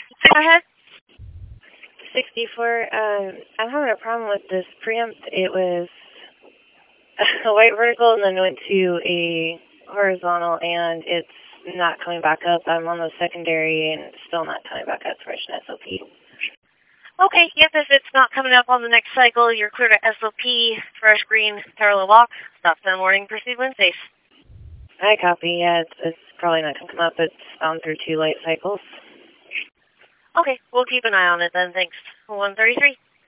Go ahead. 64. I'm having a problem with this preamp. It was a white vertical and then went to a horizontal, and it's not coming back up. I'm on the secondary and it's still not coming back up for an SOP. Okay, yep, if it's not coming up on the next cycle, you're clear to SOP, fresh green, parallel walk, stop in the morning, proceed when safe. I copy. Yeah, it's probably not going to come up. It's gone through 2 light cycles. Okay, we'll keep an eye on it then, thanks. 133.